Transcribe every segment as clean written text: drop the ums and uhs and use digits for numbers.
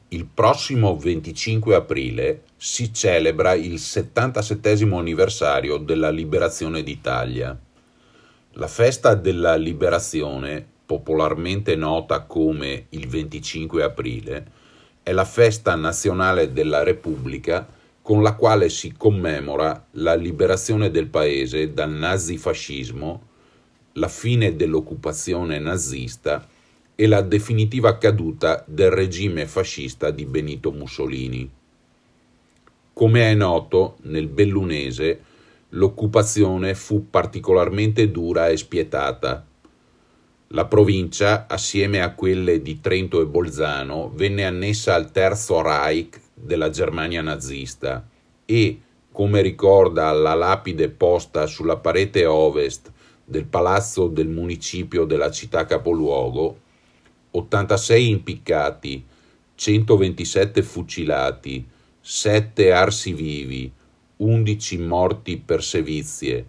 Il prossimo 25 aprile si celebra il 77° anniversario della Liberazione d'Italia. La festa della Liberazione, popolarmente nota come il 25 aprile, è la festa nazionale della Repubblica con la quale si commemora la liberazione del paese dal nazifascismo, la fine dell'occupazione nazista e la definitiva caduta del regime fascista di Benito Mussolini. Come è noto, nel bellunese l'occupazione fu particolarmente dura e spietata. La provincia, assieme a quelle di Trento e Bolzano, venne annessa al Terzo Reich della Germania nazista e, come ricorda la lapide posta sulla parete ovest del palazzo del municipio della città capoluogo, 86 impiccati, 127 fucilati, 7 arsi vivi, 11 morti per sevizie,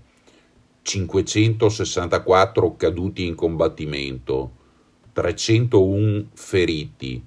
564 caduti in combattimento, 301 feriti,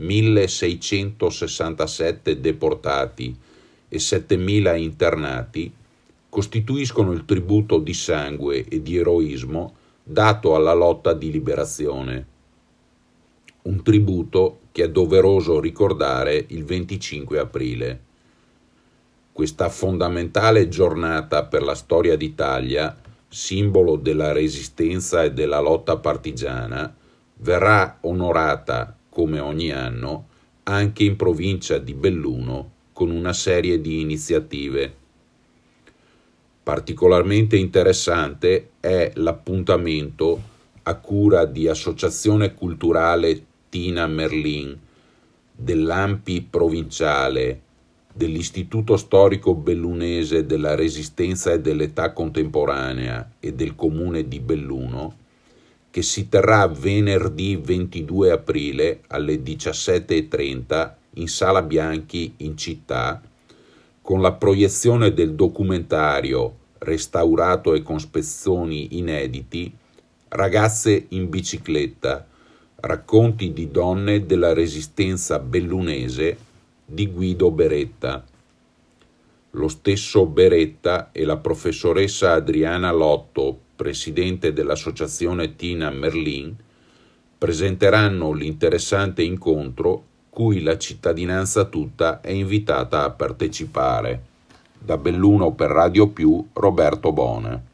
1667 deportati e 7000 internati, costituiscono il tributo di sangue e di eroismo dato alla lotta di liberazione. Un tributo che è doveroso ricordare il 25 aprile. Questa fondamentale giornata per la storia d'Italia, simbolo della resistenza e della lotta partigiana, verrà onorata, come ogni anno, anche in provincia di Belluno con una serie di iniziative. Particolarmente interessante è l'appuntamento a cura di Associazione Culturale Tina Merlin, dell'ANPI provinciale, dell'Istituto Storico Bellunese della Resistenza e dell'Età Contemporanea e del Comune di Belluno, che si terrà venerdì 22 aprile alle 17:30 in Sala Bianchi in città, con la proiezione del documentario, restaurato e con spezzoni inediti, Ragazze in bicicletta, racconti di donne della resistenza bellunese di Guido Beretta. Lo stesso Beretta e la professoressa Adriana Lotto, presidente dell'associazione Tina Merlin, presenteranno l'interessante incontro cui la cittadinanza tutta è invitata a partecipare. Da Belluno per Radio Più, Roberto Bona.